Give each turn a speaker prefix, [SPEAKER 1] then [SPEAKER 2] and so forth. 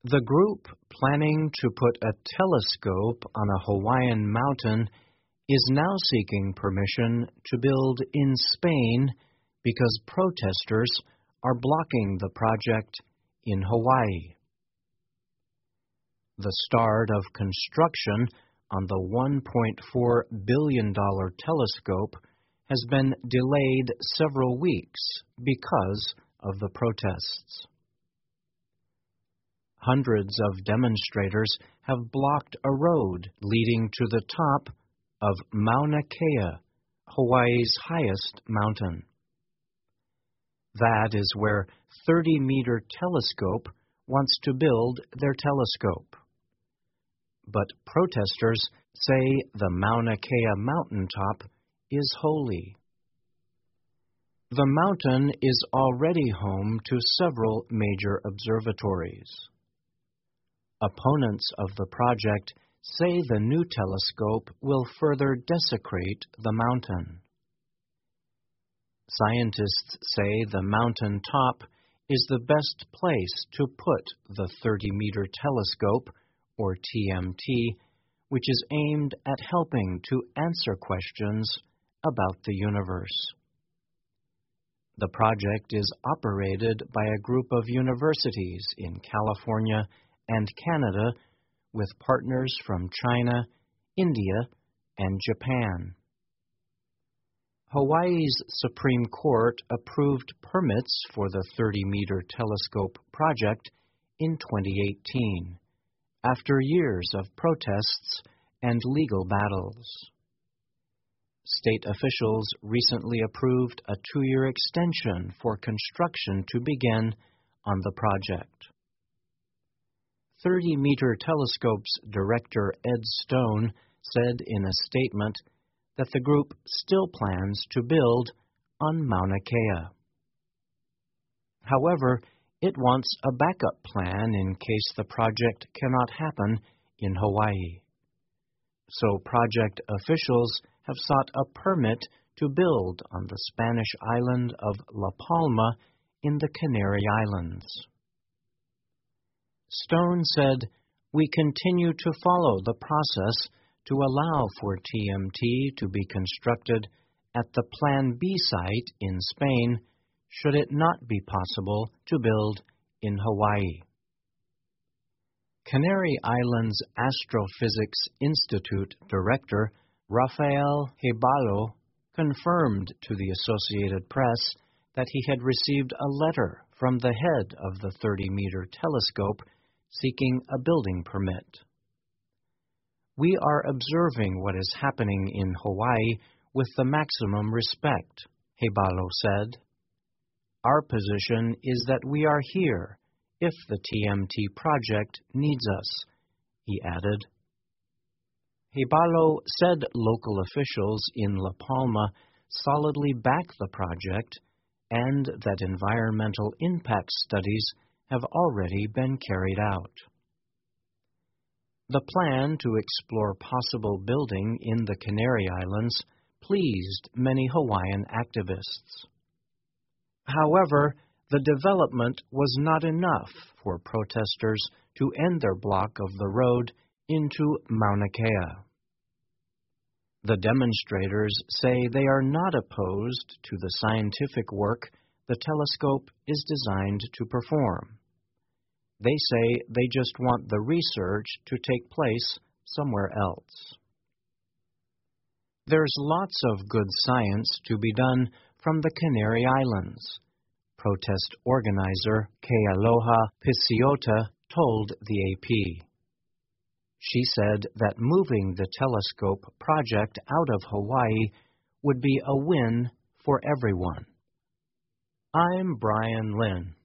[SPEAKER 1] The group planning to put a telescope on a Hawaiian mountain is now seeking permission to build in Spain because protesters are blocking the project in Hawaii. The start of construction on the $1.4 billion telescope has been delayed several weeks because of the protests. Hundreds of demonstrators have blocked a road leading to the top of Mauna Kea, Hawaii's highest mountain. That is where 30-meter Telescope wants to build their telescope. But protesters say the Mauna Kea mountaintop is holy. The mountain is already home to several major observatories. Opponents of the project say the new telescope will further desecrate the mountain. Scientists say the mountain top is the best place to put the 30-meter telescope, or TMT, which is aimed at helping to answer questions about the universe. The project is operated by a group of universities in California and Canada, with partners from China, India, and Japan. Hawaii's Supreme Court approved permits for the 30-meter telescope project in 2018, after years of protests and legal battles. State officials recently approved a 2-year extension for construction to begin on the project. 30-meter telescope's director Ed Stone said in a statement that the group still plans to build on Mauna Kea. However, it wants a backup plan in case the project cannot happen in Hawaii. So project officials have sought a permit to build on the Spanish island of La Palma in the Canary Islands. Stone said, "We continue to follow the process to allow for TMT to be constructed at the Plan B site in Spain, should it not be possible to build in Hawaii." Canary Islands Astrophysics Institute Director Rafael Hebalo confirmed to the Associated Press that he had received a letter from the head of the 30-meter telescope seeking a building permit. "We are observing what is happening in Hawaii with the maximum respect," Hebalo said. "Our position is that we are here if the TMT project needs us," he added. Hebalo said local officials in La Palma solidly back the project and that environmental impact studies have already been carried out. The plan to explore possible building in the Canary Islands pleased many Hawaiian activists. However, the development was not enough for protesters to end their block of the road into Mauna Kea. The demonstrators say they are not opposed to the scientific work the telescope is designed to perform. They say they just want the research to take place somewhere else. "There's lots of good science to be done from the Canary Islands," protest organizer Kealoha Pisiota told the AP. She said that moving the telescope project out of Hawaii would be a win for everyone. I'm Brian Lynn.